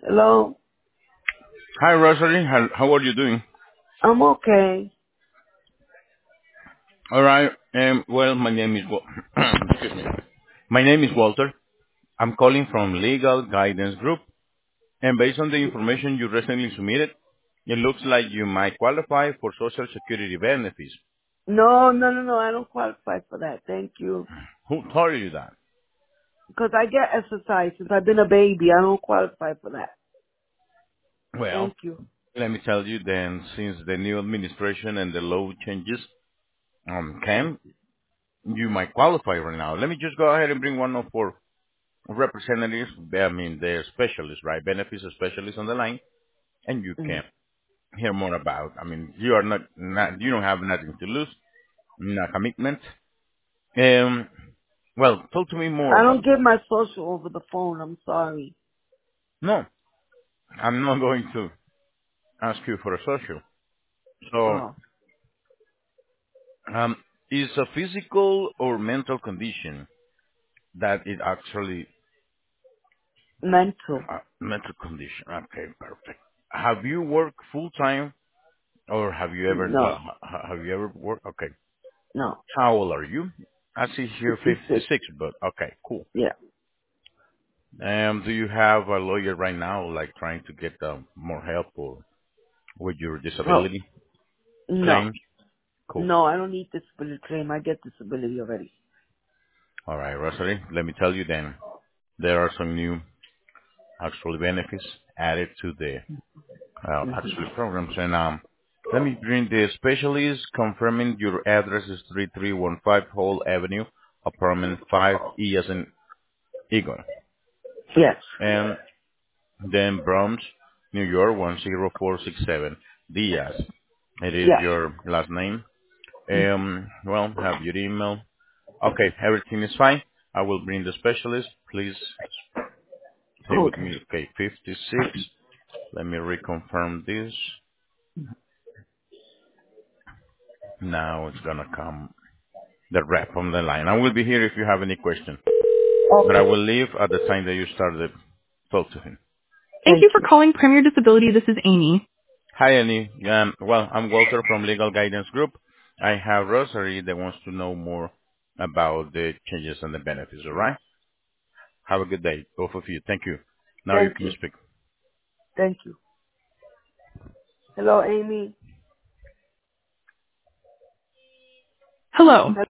Hello? Hi, Rosalie. How are you doing? I'm okay. All right. Well, my name is excuse me. My name is Walter. I'm calling from Legal Guidance Group, and based on the information you recently submitted, it looks like you might qualify for Social Security benefits. No. I don't qualify for that. Thank you. Who told you that? Because I get exercise since I've been a baby. I don't qualify for that. Well, Thank you. let me tell you then, since the new administration and the law changes came, you might qualify right now. Let me just go ahead and bring one of our representatives, I mean, the specialists, right? Benefits specialists on the line, and you Mhm. can hear more about. I mean, you are not you don't have nothing to lose, no commitment. Um, well, talk to me more I about. don't give my social over the phone. I'm sorry. No, I'm not going to ask you for a social. So, Oh, um, is a physical or mental condition that it actually mental. mental condition? Okay, perfect. Have you worked full time, or have you ever No, have you ever worked? Okay. no. How old are you? I see here 66. 56, but okay, cool. Yeah. Do you have a lawyer right now, like trying to get more help or with your Oh, disability no. claim? Cool. No, I don't need disability claim. I get disability already. All right, Rosalie, let me tell you then, there are some new actual benefits added to the Hmm. actual programs. And let me bring the specialist confirming your address is 3315 Hall Avenue, apartment 5E as in Eagle. Yes. And then Bronx, New York 10467. Diaz. It is Yes. your last name. Hmm. Well, have your email. Okay, everything is fine. I will bring the specialist. Please stay with Okay. me. Okay, 56. Let me reconfirm this. Now it's gonna come the rep on the line. I will be here if you have any question. But I Okay. will leave at the time that you started. Talk to him. Thank you. Calling Premier Disability. This is Amy. Hi, Annie. Well, I'm Walter from Legal Guidance Group. I have Rosary that wants to know more about the changes and the benefits, all right? Have a good day, both of you. Thank you. Now you Thank can you. speak. Thank you. Hello, Amy. Hello.